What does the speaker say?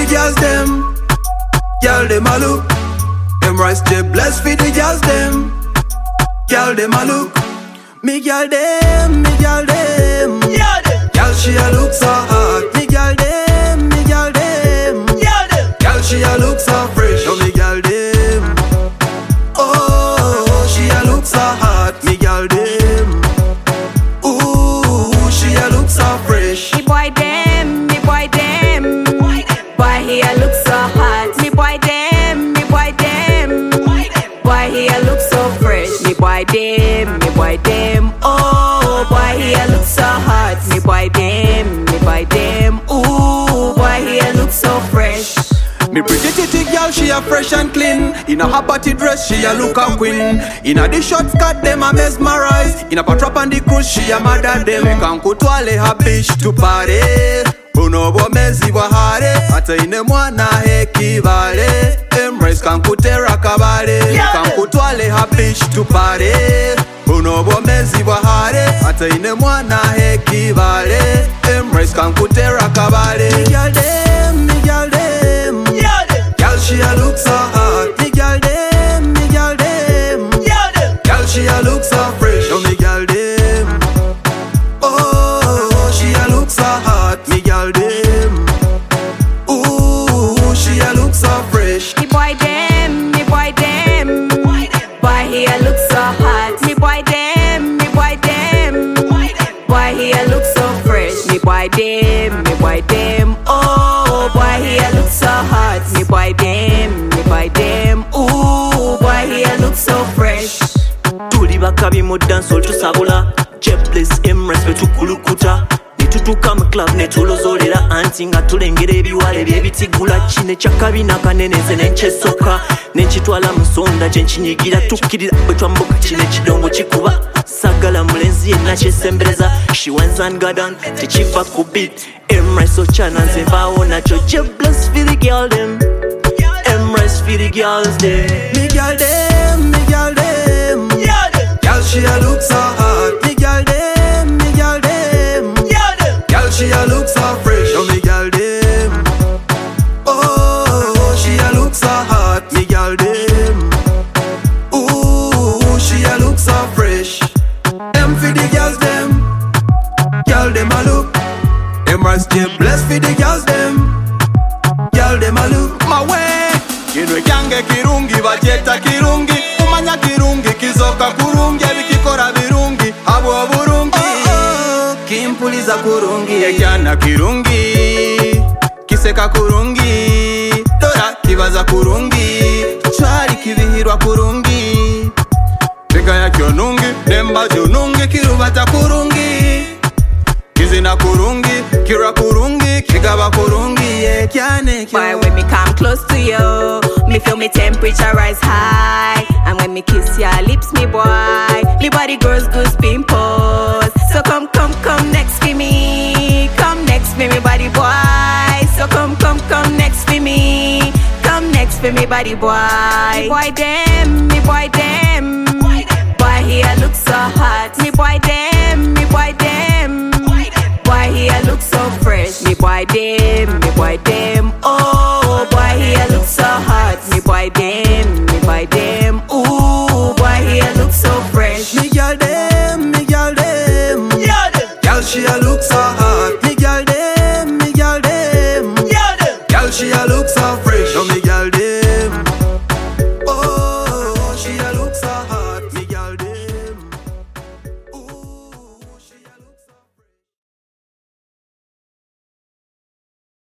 girls them. Girl them a look. Embrace the blessed for the girls them. Girl them a look. Me girl them, me girl them. Girl she a look so hot. Me girl them, me girl them. Girl she a look so fresh. Oh me girl them. Oh she a look so hot. Me girl them. Ooh she a look so fresh. Me boy them, me boy them. Boy he a look so hot. Me boy them, me boy them. Boy he a look so fresh. Me boy them, me boy them. Oh boy he a look so hot. Me boy them, me boy them. Ooh boy he a look so fresh. Me pretty titty girl, she a fresh and clean. In a hot body dress, she a look a queen. In a the short skirt, them a mesmerize. In a patrap and the cruise, she a mother them. Kan kutwale ha beach to party. Uno bo mezi wa hare. Ata ine mwana heki vale. Embrace kan kutera kabale. Kan kutwale ha beach to party. Uno bo mezi wa hare. Ata ine mwana heki vale. Embrace kan kutera kabale. Me girl them, me girl them. Girl she a look so hot. Me girl them, me girl them. Girl she a look so fresh. Oh me girl them. Oh she a look so hot. Me girl them. Ooh she a look so fresh. Me boy them, me boy them. Boy he a look so hot. Me boy them, me boy them. Boy he a look so fresh. Me boy them, me boy them. Oh boy he a look so hot. Me boy them, me boy them. Ooh boy he a look so fresh. Tuli bakabi mu dancehall tusabula. Jebless Emress betukulukuta. Netutuka mu club netulozolera anti nga tulengera ebiwala ebyebitigula. Kino ekyakabi n'akaneneze n'ekyesoka. Nenkitwala mu nsonda gye nkinyigira. Tukkirira bwe twambuka kino ekidongo kikuba. Sagala mulenzi yenna kyesembereza. She wants and got on tekiva ku beat. Emress ochana nze mbaawo nakyo. Jebless for the girl them. Emress for the girls them. Me girl them, me girl them. Girl she a look so hot. Me girl them, me girl them. Girl she a look so fresh. Oh me girl them. Oh she a look so hot. Me girl them. Ooh she a look so fresh. Them for the girls them. Girl them a look. Emress stay blessed for the girls them. Girl them a look my way. Kinwe kyange kirungi bakyeta kirungi. Umanya kirungi kizoka kurungi. Ebikikora birungi abo burungi. Kimpuliza kurungi ekyana kirungi. Kiseka kurungi. Dora kibaza kurungi. Chari kibihirwa kurungi. Tegaya kyonungi. Nemba jonungi kirubata kurungi. Kizina kurungi. Kira kurungi. Kigaba kurungi ekyane kyo. Boy when me come close to you, me feel me temperature rise high. And when me kiss your lips, me boy, me body grows goose pimples. So come next to me. Come next for me body boy. So come next for me. Come next for me body boy. Me boy them, me boy them. Boy he a look so hot. Me boy them, me boy them. Boy he a look so fresh. Me boy them, oh